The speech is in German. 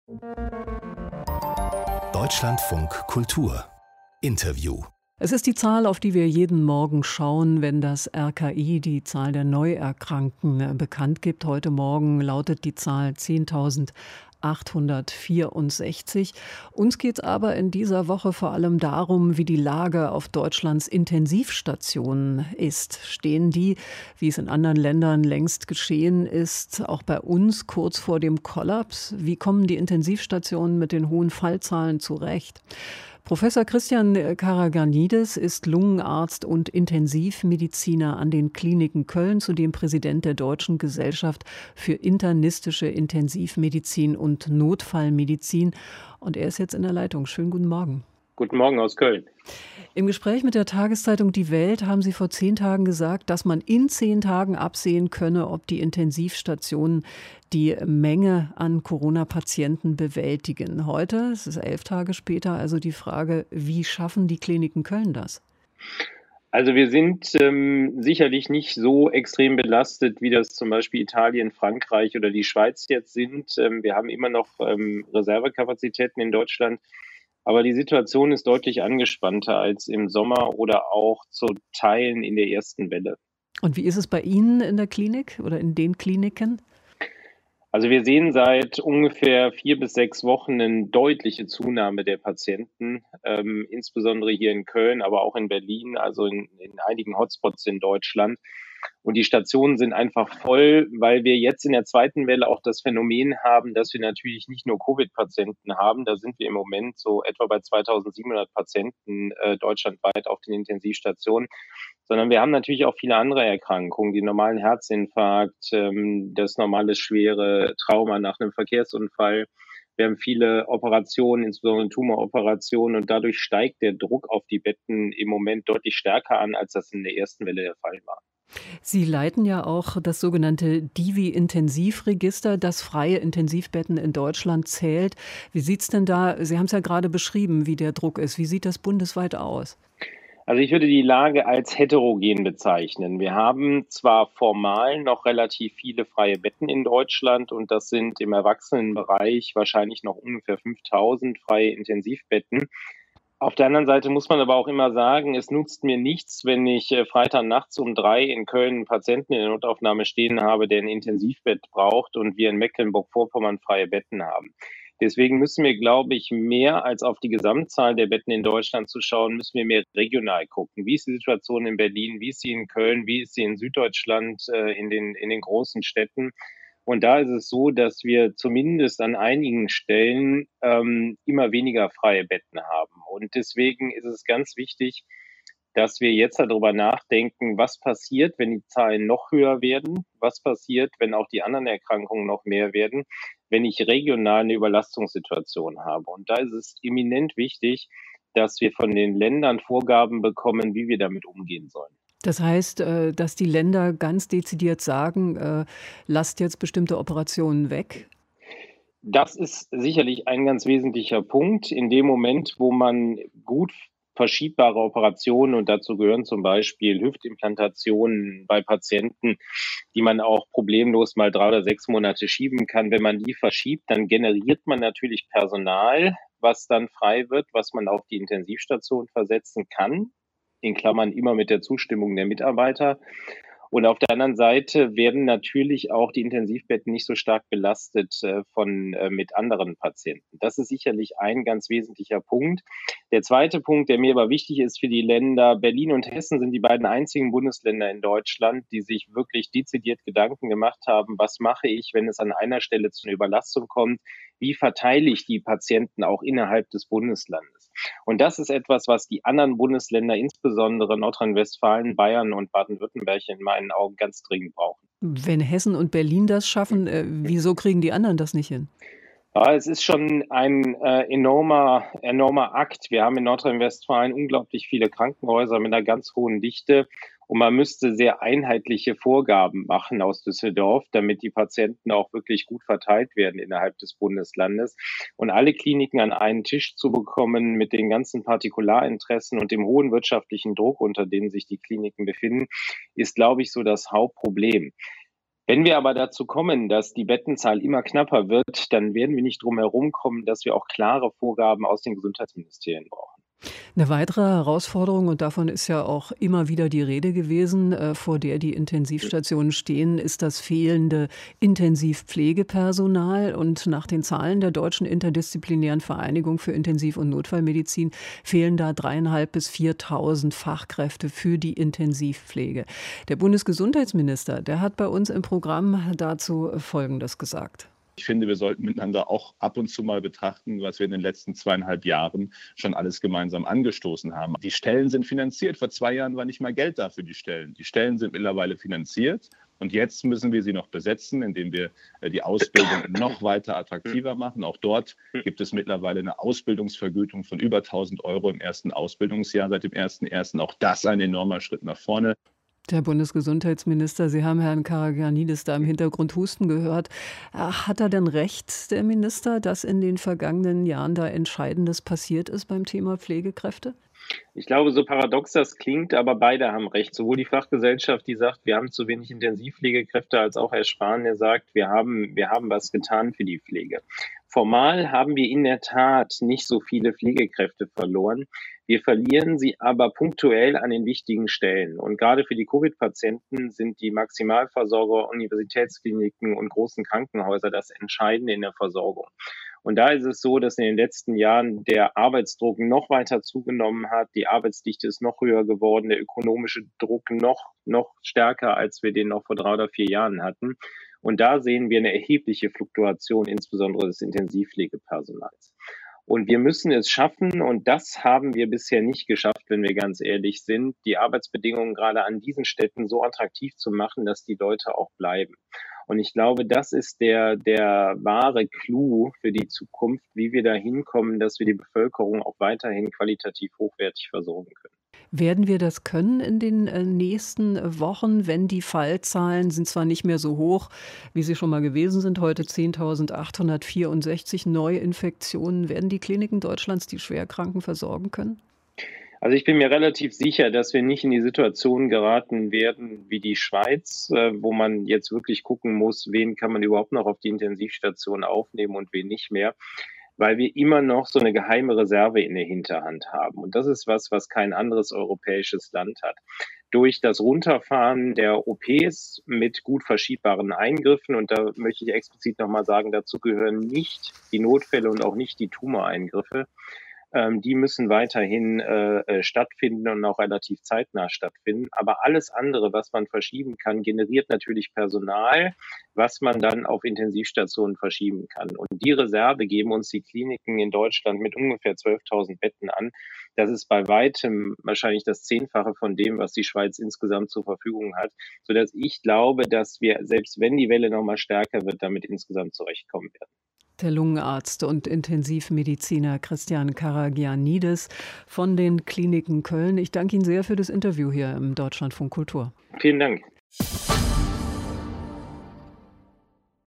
Deutschlandfunk Kultur Interview. Es ist die Zahl, auf die wir jeden Morgen schauen, wenn das RKI die Zahl der Neuerkrankten bekannt gibt. Heute Morgen lautet die Zahl 10.864. Uns geht es aber in dieser Woche vor allem darum, wie die Lage auf Deutschlands Intensivstationen ist. Stehen die, wie es in anderen Ländern längst geschehen ist, auch bei uns kurz vor dem Kollaps? Wie kommen die Intensivstationen mit den hohen Fallzahlen zurecht? Professor Christian Karaganidis ist Lungenarzt und Intensivmediziner an den Kliniken Köln, zudem Präsident der Deutschen Gesellschaft für internistische Intensivmedizin und Notfallmedizin. Und er ist jetzt in der Leitung. Schönen guten Morgen. Guten Morgen aus Köln. Im Gespräch mit der Tageszeitung Die Welt haben Sie vor 10 Tagen gesagt, dass man in 10 Tagen absehen könne, ob die Intensivstationen die Menge an Corona-Patienten bewältigen. Heute, es ist 11 Tage später, also die Frage, wie schaffen die Kliniken Köln das? Also wir sind sicherlich nicht so extrem belastet, wie das zum Beispiel Italien, Frankreich oder die Schweiz jetzt sind. Wir haben immer noch Reservekapazitäten in Deutschland. Aber die Situation ist deutlich angespannter als im Sommer oder auch zu Teilen in der ersten Welle. Und wie ist es bei Ihnen in der Klinik oder in den Kliniken? Also wir sehen seit ungefähr 4 bis 6 Wochen eine deutliche Zunahme der Patienten, insbesondere hier in Köln, aber auch in Berlin, also in einigen Hotspots in Deutschland. Und die Stationen sind einfach voll, weil wir jetzt in der zweiten Welle auch das Phänomen haben, dass wir natürlich nicht nur Covid-Patienten haben. Da sind wir im Moment so etwa bei 2700 Patienten deutschlandweit auf den Intensivstationen, sondern wir haben natürlich auch viele andere Erkrankungen, den normalen Herzinfarkt, das normale schwere Trauma nach einem Verkehrsunfall. Wir haben viele Operationen, insbesondere Tumoroperationen, und dadurch steigt der Druck auf die Betten im Moment deutlich stärker an, als das in der ersten Welle der Fall war. Sie leiten ja auch das sogenannte Divi-Intensivregister, das freie Intensivbetten in Deutschland zählt. Wie sieht es denn da, Sie haben es ja gerade beschrieben, wie der Druck ist. Wie sieht das bundesweit aus? Also ich würde die Lage als heterogen bezeichnen. Wir haben zwar formal noch relativ viele freie Betten in Deutschland und das sind im Erwachsenenbereich wahrscheinlich noch ungefähr 5.000 freie Intensivbetten. Auf der anderen Seite muss man aber auch immer sagen, es nutzt mir nichts, wenn ich Freitagnachts um 3 in Köln einen Patienten in der Notaufnahme stehen habe, der ein Intensivbett braucht und wir in Mecklenburg-Vorpommern freie Betten haben. Deswegen müssen wir, glaube ich, mehr als auf die Gesamtzahl der Betten in Deutschland zu schauen, müssen wir mehr regional gucken. Wie ist die Situation in Berlin? Wie ist sie in Köln? Wie ist sie in Süddeutschland, in den großen Städten? Und da ist es so, dass wir zumindest an einigen Stellen immer weniger freie Betten haben. Und deswegen ist es ganz wichtig, dass wir jetzt darüber nachdenken, was passiert, wenn die Zahlen noch höher werden? Was passiert, wenn auch die anderen Erkrankungen noch mehr werden, wenn ich regional eine Überlastungssituation habe? Und da ist es eminent wichtig, dass wir von den Ländern Vorgaben bekommen, wie wir damit umgehen sollen. Das heißt, dass die Länder ganz dezidiert sagen, lasst jetzt bestimmte Operationen weg? Das ist sicherlich ein ganz wesentlicher Punkt. In dem Moment, wo man gut verschiebbare Operationen, und dazu gehören zum Beispiel Hüftimplantationen bei Patienten, die man auch problemlos mal 3 oder 6 Monate schieben kann. Wenn man die verschiebt, dann generiert man natürlich Personal, was dann frei wird, was man auf die Intensivstation versetzen kann, in Klammern immer mit der Zustimmung der Mitarbeiter. Und auf der anderen Seite werden natürlich auch die Intensivbetten nicht so stark belastet mit anderen Patienten. Das ist sicherlich ein ganz wesentlicher Punkt. Der zweite Punkt, der mir aber wichtig ist für die Länder, Berlin und Hessen sind die beiden einzigen Bundesländer in Deutschland, die sich wirklich dezidiert Gedanken gemacht haben, was mache ich, wenn es an einer Stelle zu einer Überlastung kommt? Wie verteile ich die Patienten auch innerhalb des Bundeslandes? Und das ist etwas, was die anderen Bundesländer, insbesondere Nordrhein-Westfalen, Bayern und Baden-Württemberg, in meinen Augen ganz dringend brauchen. Wenn Hessen und Berlin das schaffen, wieso kriegen die anderen das nicht hin? Ja, es ist schon ein enormer Akt. Wir haben in Nordrhein-Westfalen unglaublich viele Krankenhäuser mit einer ganz hohen Dichte. Und man müsste sehr einheitliche Vorgaben machen aus Düsseldorf, damit die Patienten auch wirklich gut verteilt werden innerhalb des Bundeslandes. Und alle Kliniken an einen Tisch zu bekommen mit den ganzen Partikularinteressen und dem hohen wirtschaftlichen Druck, unter dem sich die Kliniken befinden, ist, glaube ich, so das Hauptproblem. Wenn wir aber dazu kommen, dass die Bettenzahl immer knapper wird, dann werden wir nicht drum herum kommen, dass wir auch klare Vorgaben aus den Gesundheitsministerien brauchen. Eine weitere Herausforderung, und davon ist ja auch immer wieder die Rede gewesen, vor der die Intensivstationen stehen, ist das fehlende Intensivpflegepersonal. Und nach den Zahlen der Deutschen Interdisziplinären Vereinigung für Intensiv- und Notfallmedizin fehlen da 3.500 bis 4.000 Fachkräfte für die Intensivpflege. Der Bundesgesundheitsminister, der hat bei uns im Programm dazu Folgendes gesagt. Ich finde, wir sollten miteinander auch ab und zu mal betrachten, was wir in den letzten 2,5 Jahren schon alles gemeinsam angestoßen haben. Die Stellen sind finanziert. Vor 2 Jahren war nicht mal Geld da für die Stellen. Die Stellen sind mittlerweile finanziert. Und jetzt müssen wir sie noch besetzen, indem wir die Ausbildung noch weiter attraktiver machen. Auch dort gibt es mittlerweile eine Ausbildungsvergütung von über 1.000 € im ersten Ausbildungsjahr seit dem 1.1. Auch das ein enormer Schritt nach vorne. Der Bundesgesundheitsminister, Sie haben Herrn Karagianidis da im Hintergrund husten gehört. Hat er denn recht, der Minister, dass in den vergangenen Jahren da Entscheidendes passiert ist beim Thema Pflegekräfte? Ich glaube, so paradox das klingt, aber beide haben recht. Sowohl die Fachgesellschaft, die sagt, wir haben zu wenig Intensivpflegekräfte, als auch Herr Spahn, der sagt, wir haben was getan für die Pflege. Formal haben wir in der Tat nicht so viele Pflegekräfte verloren. Wir verlieren sie aber punktuell an den wichtigen Stellen. Und gerade für die Covid-Patienten sind die Maximalversorger, Universitätskliniken und großen Krankenhäuser das Entscheidende in der Versorgung. Und da ist es so, dass in den letzten Jahren der Arbeitsdruck noch weiter zugenommen hat, die Arbeitsdichte ist noch höher geworden, der ökonomische Druck noch stärker, als wir den noch vor 3 oder 4 Jahren hatten. Und da sehen wir eine erhebliche Fluktuation, insbesondere des Intensivpflegepersonals. Und wir müssen es schaffen, und das haben wir bisher nicht geschafft, wenn wir ganz ehrlich sind, die Arbeitsbedingungen gerade an diesen Städten so attraktiv zu machen, dass die Leute auch bleiben. Und ich glaube, das ist der wahre Clou für die Zukunft, wie wir da hinkommen, dass wir die Bevölkerung auch weiterhin qualitativ hochwertig versorgen können. Werden wir das können in den nächsten Wochen, wenn die Fallzahlen sind zwar nicht mehr so hoch, wie sie schon mal gewesen sind, heute 10.864 Neuinfektionen, werden die Kliniken Deutschlands die Schwerkranken versorgen können? Also ich bin mir relativ sicher, dass wir nicht in die Situation geraten werden wie die Schweiz, wo man jetzt wirklich gucken muss, wen kann man überhaupt noch auf die Intensivstation aufnehmen und wen nicht mehr, weil wir immer noch so eine geheime Reserve in der Hinterhand haben. Und das ist was kein anderes europäisches Land hat. Durch das Runterfahren der OPs mit gut verschiebbaren Eingriffen, und da möchte ich explizit nochmal sagen, dazu gehören nicht die Notfälle und auch nicht die Tumoreingriffe, die müssen weiterhin stattfinden und auch relativ zeitnah stattfinden. Aber alles andere, was man verschieben kann, generiert natürlich Personal, was man dann auf Intensivstationen verschieben kann. Und die Reserve geben uns die Kliniken in Deutschland mit ungefähr 12.000 Betten an. Das ist bei weitem wahrscheinlich das 10-fache von dem, was die Schweiz insgesamt zur Verfügung hat, sodass ich glaube, dass wir, selbst wenn die Welle nochmal stärker wird, damit insgesamt zurechtkommen werden. Der Lungenarzt und Intensivmediziner Christian Karagianidis von den Kliniken Köln. Ich danke Ihnen sehr für das Interview hier im Deutschlandfunk Kultur. Vielen Dank.